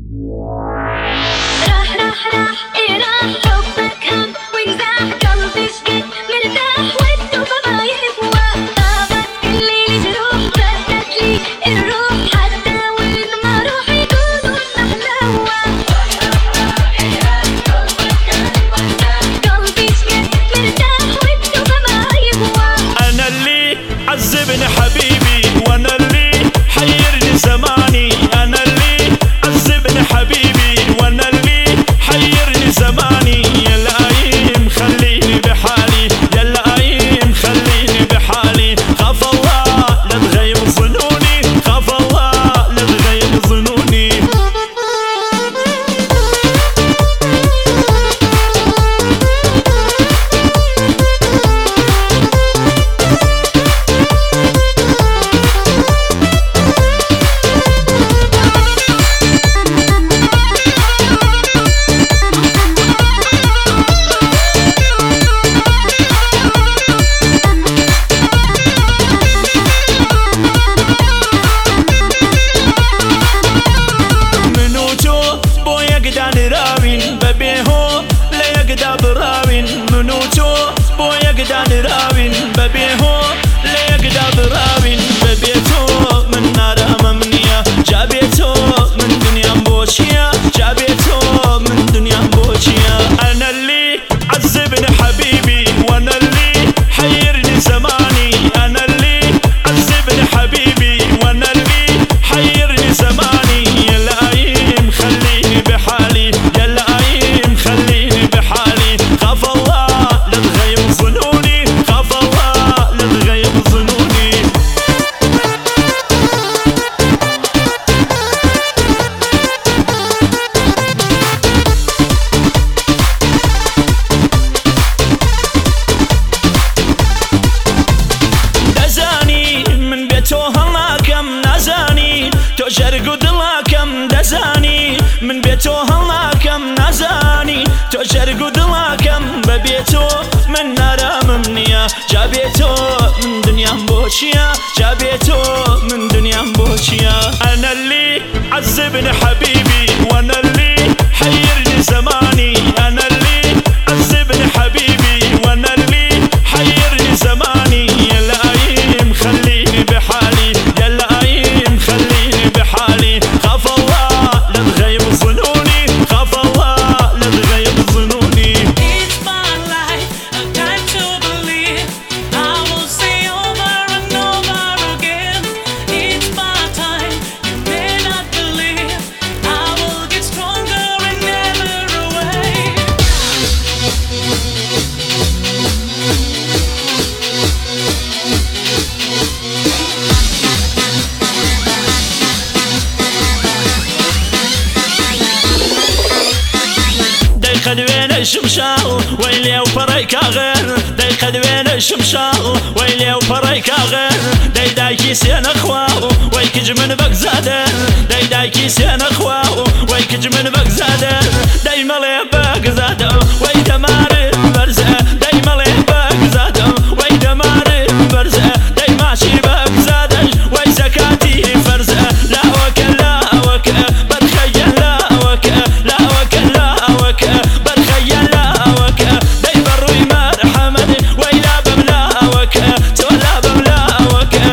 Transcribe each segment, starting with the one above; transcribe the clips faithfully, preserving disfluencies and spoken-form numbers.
راح راح راح ايه راح حبك هم وانزاح قلبي سكت مرتاح والتوبة ما يهوى طابت كل جروح بدت لي الروح حتى وين ما روح يقولوا نحلوى قلبي سكت مرتاح والتوبة ما يهوى انا اللي عذبني حبيبي وانا اللي حيرني زماني انا اللي عذبني حبيبي وانا اللي حيرني زماني يا لئيم خليني بحالي يا لئيم خليني بحالي خاف الله لا تغيب ظنوني خاف الله لا تغيب ظنوني راوين ببيهو لا يقدر براوين منوتو بو يقدر راوين ببيهو لا يقدر براوين ببيتو من نار أمامنية جابيتو من دنيا مبوشية جابيتو من دنيا مبوشية أنا اللي عذبني حبيبي وأنا اللي حيرني زماني أنا اللي عذبني حبيبي وأنا اللي حيرني زماني يا لئيم خليني بحالي يا لئيم خليني بحالي خاف الله لا تغيب ظنوني خاف الله لا تغيب ظنوني دزاني من بيته هلا كم نزاني تجر قدلا كم دزاني من بيته هلا كم نزاني تجر قدلا كم ببيته من نار أمامنية جابيته من دنيا مبوشية جابيته من دنيا مبوشية أنا اللي عذبني حبيبي وأنا اللي حيرني زماني أنا اللي عذبني حبيبي وأنا اللي حيرني زماني يا لئيم خليني بحالي يا لئيم خليني بحالي خاف الله لا تغيب ظنوني خاف الله لا تغيب ظنوني It's my life, a time to believe. I will say over and over again. It's my time, you may not believe. I will get stronger and never away. دايخد وين الشمشاو ويلي وفريكا غير دايخد وين الشمشاو ويلي وفريكا غير داي دايكي سين اخواو ويكج من بك زادر داي دايكي سين اخواو ويكج من بك زادر داي ملي بك زادر وي دمار برزة داي ملي بك زادر وي دمار برزة داي ماشي بك زادر وي زكاتي فرزة لا وكا لا وكا بتخيل لا وكا لا وكا لا وكا بتخيل لا وكا داي بروي مرحمد ويلا بملا وكا تولى بملا وكا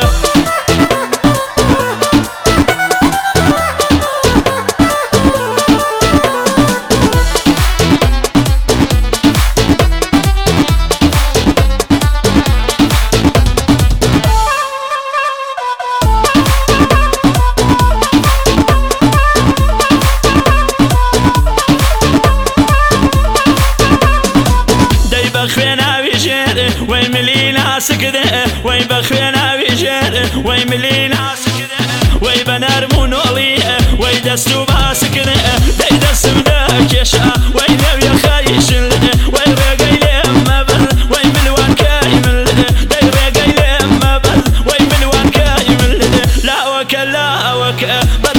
بخوينا بيجير وي ملينا سكده وي بخوينا بيجير وي ملينا سكده وي بنار منولي وي دستو باسكده داي دست بدك يشا وي نبي خايش وي رقاي لما بل وي ملوان كايمل داي رقاي لما بل وي ملوان كايمل لا وكا لا وكا